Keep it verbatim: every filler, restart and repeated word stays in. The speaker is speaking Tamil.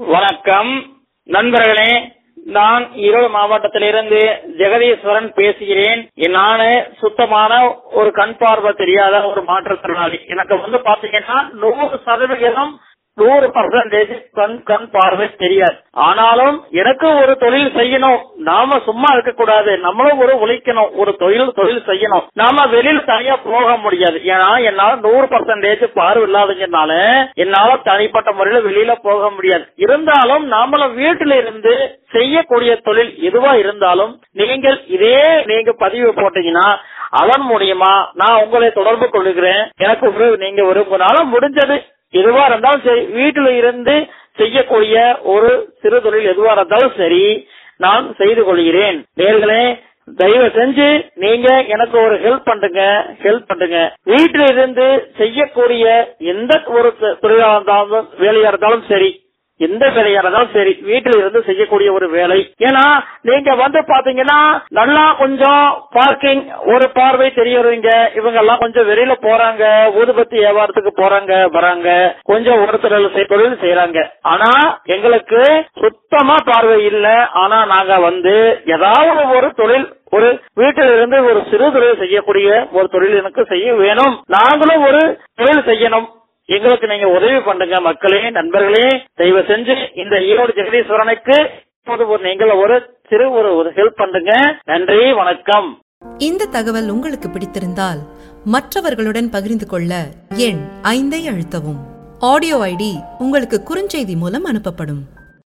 வணக்கம் நண்பர்களே, நான் ஈரோடு மாவட்டத்திலிருந்து ஜெகதீஸ்வரன் பேசுகிறேன். நானு சுத்தமான ஒரு கண் பார்வை தெரியாத ஒரு மாற்றுத்திறனாளி. எனக்கு வந்து பாத்தீங்கன்னா நூறு சதவிகிதம் நூறு பர்சன்டேஜ் கண் கண் பார்வை தெரியாது. ஆனாலும் எனக்கு ஒரு தொழில் செய்யணும், நாம சும்மா இருக்க கூடாது, நம்மளும் ஒரு உழைக்கணும், ஒரு தொழில் தொழில் செய்யணும். நாம வெளியில தனியா போக முடியாது. ஏன்னா என்னால நூறு பர்சன்டேஜ் பார்வை இல்லாததுனால என்னால தனிப்பட்ட முறையில வெளியில போக முடியாது. இருந்தாலும் நாமளும் வீட்டில இருந்து செய்யக்கூடிய தொழில் எதுவா இருந்தாலும் நீங்கள் இதே நீங்க பதிவு போட்டீங்கன்னா அதன் மூலியமா நான் உங்களை தொடர்பு கொள்கிறேன். எனக்கு ஒரு நீங்க ஒரு உங்களால முடிஞ்சது எதுவா இருந்தாலும் சரி, வீட்டில இருந்து செய்யக்கூடிய ஒரு சிறு தொழில் எதுவா இருந்தாலும் சரி நான் செய்து கொள்கிறேன். நேர்களே, தயவு செஞ்சு நீங்க எனக்கு ஒரு ஹெல்ப் பண்ணுங்க ஹெல்ப் பண்ணுங்க வீட்டில இருந்து செய்யக்கூடிய எந்த ஒரு தொழிலா இருந்தாலும் வேலையா இருந்தாலும் சரி, எந்த வேலையா இருந்தாலும் சரி, வீட்டில இருந்து செய்யக்கூடிய ஒரு வேலை. ஏன்னா நீங்க வந்து பாத்தீங்கன்னா நல்லா கொஞ்சம் பார்க்கிங் ஒரு பார்வை தெரியறவங்க இவங்க எல்லாம் கொஞ்சம் வெளியில போறாங்க, ஊதுபத்தி வியாபாரத்துக்கு போறாங்க வராங்க, கொஞ்சம் ஒரு தொழில் செய்யறாங்க. ஆனா எங்களுக்கு சுத்தமா பார்வை இல்ல. ஆனா நாங்க வந்து ஏதாவது ஒரு தொழில், ஒரு வீட்டில இருந்து ஒரு சிறு தொழில் செய்யக்கூடிய ஒரு தொழில் எனக்கு செய்ய வேணும். நாங்களும் ஒரு தொழில் செய்யணும். எங்களுக்கு நீங்க உதவி பண்ணுங்க மக்களே, நண்பர்களே. தயவு செஞ்சு இந்த ஈரோடு ஜெகதீஸ்வரனுக்கு நீங்கள் ஒரு சிறு ஒரு ஹெல்ப் பண்ணுங்க. நன்றி, வணக்கம். இந்த தகவல் உங்களுக்கு பிடித்திருந்தால் மற்றவர்களுடன் பகிர்ந்து கொள்ள எண் ஐந்தை அழுத்தவும். ஆடியோ ஐடி உங்களுக்கு குறுஞ்செய்தி மூலம் அனுப்பப்படும்.